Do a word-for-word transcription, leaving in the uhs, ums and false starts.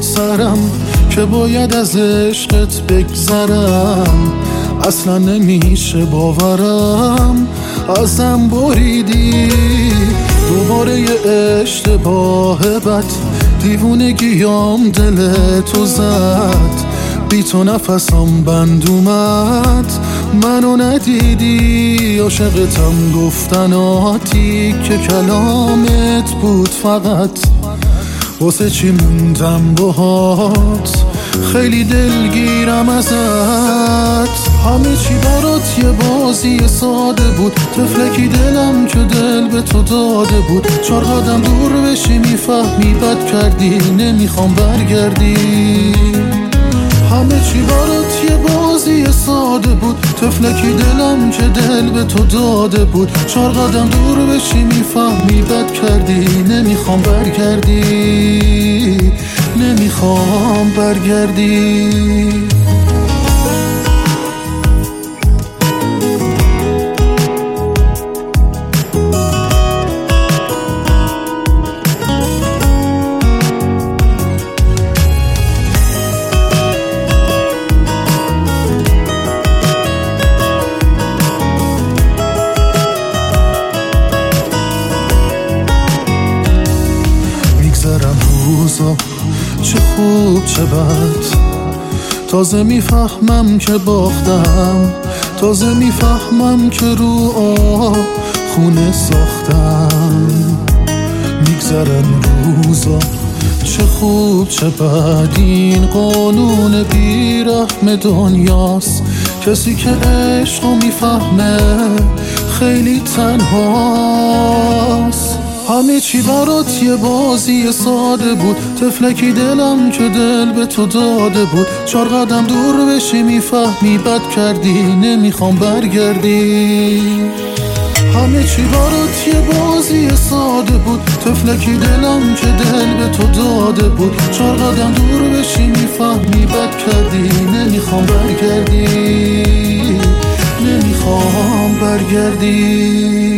سرم که باید از عشقت بگذرم. اصلا نمیشه باورم ازم بریدی دوباره یه اشتباه بد، دیوونگیام دل تو زد، بی تو نفسم بند اومد منو ندیدی. عاشقتم گفتناتی که کلامت بود فقط، واسه چی موندم باهات خیلی دلگیرم ازت. همه چی برات یه بازی ساده بود، تفلکی دلم که دل به تو داده بود. چهار قدم دور بشی میفهمی بد کردی، نمیخوام برگردی. همه چی برات یه بازی ساده بود، تفلکی دلم که دل به تو داده بود. چهار قدم دور بشی میفهمی بد کردی، نمیخوام برگردی، نمیخوام برگردی. روزا چه خوب چه بد، تازه میفهمم که باختم، تازه میفهمم که رو آب خونه ساختم. میگذرن روزا چه خوب چه بد، این قانون بیرحم دنیاست. کسی که عشقو میفهمه خیلی تنهاست. همه چی برات یه بازی ساده بود، تفلکی دلم که دل به تو داده بود. چهار قدم دور بشی میفهمی بد کردی، نمیخوام برگردی. همه چی برات یه بازی ساده بود، تفلکی دلم که دل به تو داده بود. چهار قدم دور بشی میفهمی بد کردی، نمیخوام برگردی، نمیخوام برگردی.